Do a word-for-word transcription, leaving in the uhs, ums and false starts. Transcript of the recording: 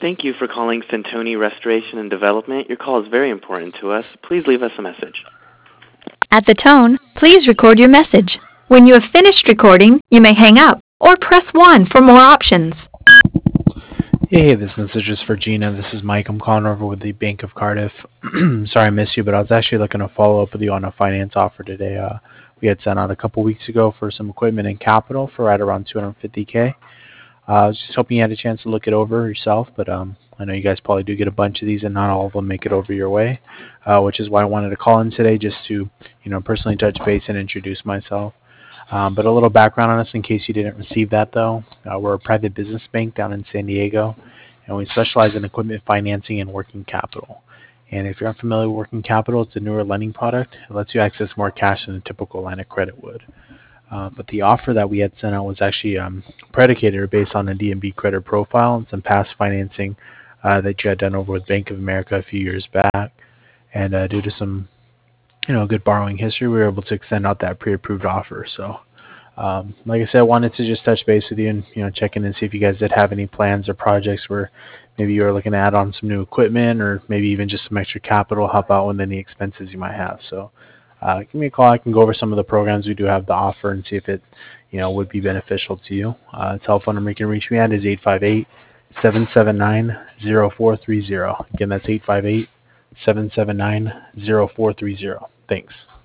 Thank you for calling Centoni Restoration and Development. Your call is very important to us. Please leave us a message. At the tone, please record your message. When you have finished recording, you may hang up or press one for more options. Hey, this message is for Gina. This is Mike. I'm calling over with the Bank of Cardiff. Sorry I missed you, but I was actually looking to follow up with you on a finance offer today. Uh, we had sent out a couple weeks ago for some equipment and capital for right around two hundred fifty K. Uh, I was just hoping you had a chance to look it over yourself, but um, I know you guys probably do get a bunch of these, and not all of them make it over your way, uh, which is why I wanted to call in today just to, you know, personally touch base and introduce myself. Um, but a little background on us in case you didn't receive that, though. Uh, we're a private business bank down in San Diego, and we specialize in equipment financing and working capital. And if you're unfamiliar with working capital, it's a newer lending product. It lets you access more cash than a typical line of credit would. Uh, but the offer that we had sent out was actually um, predicated or based on a D and B credit profile and some past financing uh, that you had done over with Bank of America a few years back. And uh, due to some, you know, good borrowing history, we were able to extend out that pre-approved offer. So, um, like I said, I wanted to just touch base with you and, you know, check in and see if you guys did have any plans or projects where maybe you were looking to add on some new equipment or maybe even just some extra capital, help out with any expenses you might have. So, uh, give me a call. I can go over some of the programs we do have to offer and see if it, you know, would be beneficial to you. Uh, telephone number you can reach me at is eight five eight, seven seven nine, zero four three zero. Again, that's eight five eight, seven seven nine, zero four three zero. Thanks.